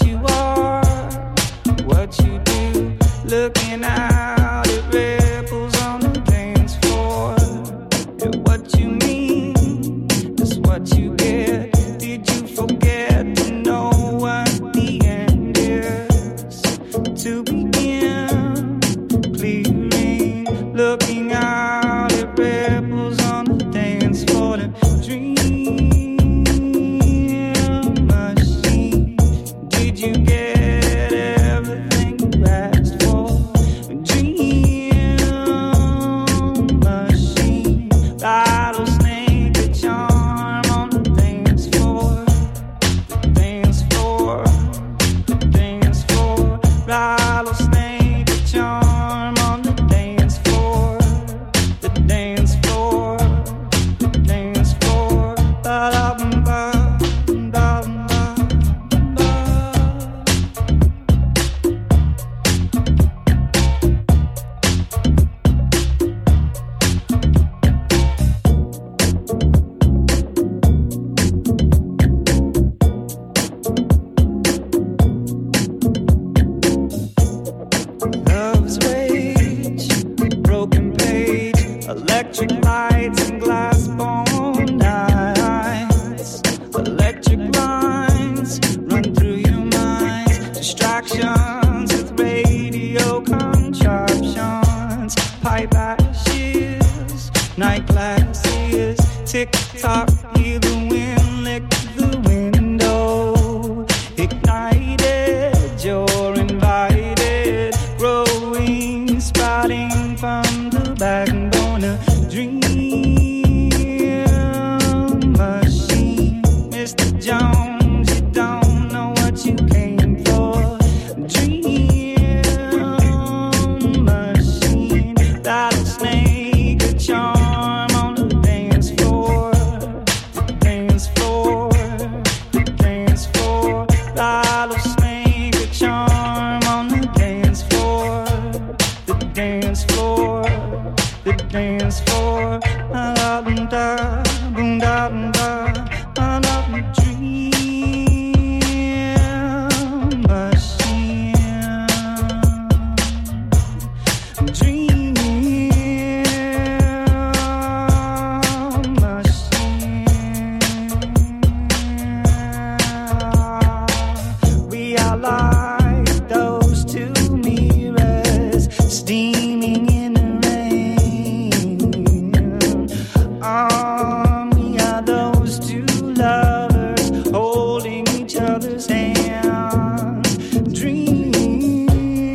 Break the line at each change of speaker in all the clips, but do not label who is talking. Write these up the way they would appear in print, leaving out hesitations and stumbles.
you are, what you do, looking out at ripples on the dance floor. And what you mean is what you get. Did you forget to know what the end is? To begin, clearly looking out at ripples on the dance floor. The dream machine. Did you get everything you asked for? Dream machine. Rattlesnake, a charm on the dance floor. The dance floor. The dance floor. Rattlesnake, a charm on the dance floor. The dance floor. The dance floor. Love's rage, broken page, electric lights and glass bone eyes. Electric lines run through your mind. Distractions with radio contraptions. Pipe ashes, night glasses. Tick tock, hear the wind lick the window. Ignited, you're invited. Growing, sprouting from the backbone. A dream machine. Mr. Jones, you don't know what you came for. Dream machine. Rattlesnake, a charm on the dance floor. The dance floor. The dance floor. Rattlesnake, a charm on the dance floor. The dance floor. The dance floor. Da-da-da, boom-da-da-da. I love you, dream machine. Dream machine. We are like those two mirrors steaming in the rain. We are those two lovers holding each other's hands. Dream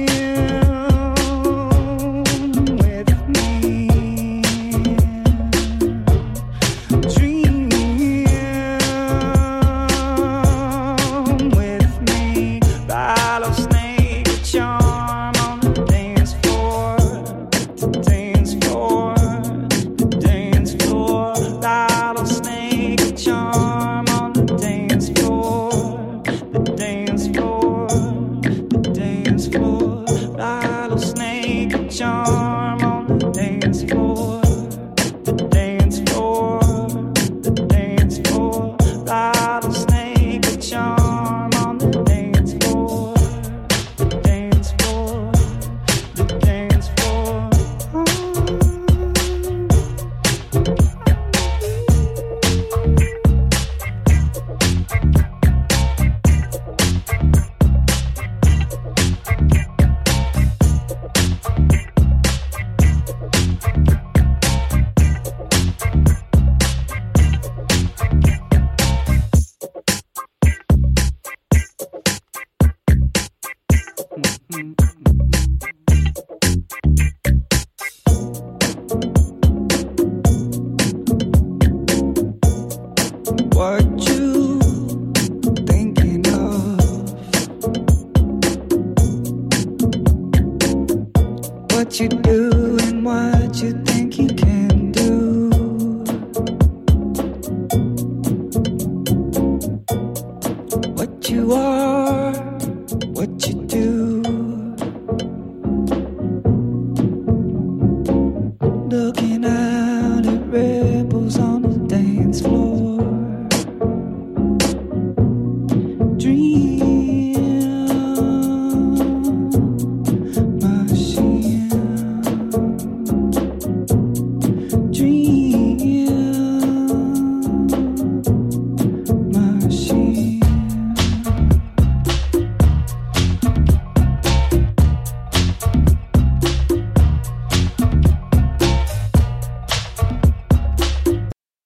with me. Dream with me. Rattlesnake, a charm on the dance floor. The dance floor. The dance floor. Rattlesnake, a charm on the dance floor. The dance floor. The dance floor. Rattlesnake, a charm on the dance floor. The dance floor. The dance floor. Rattlesnake, a charm on the dance floor. The dance floor. The dance floor. What you thinking of? What you do?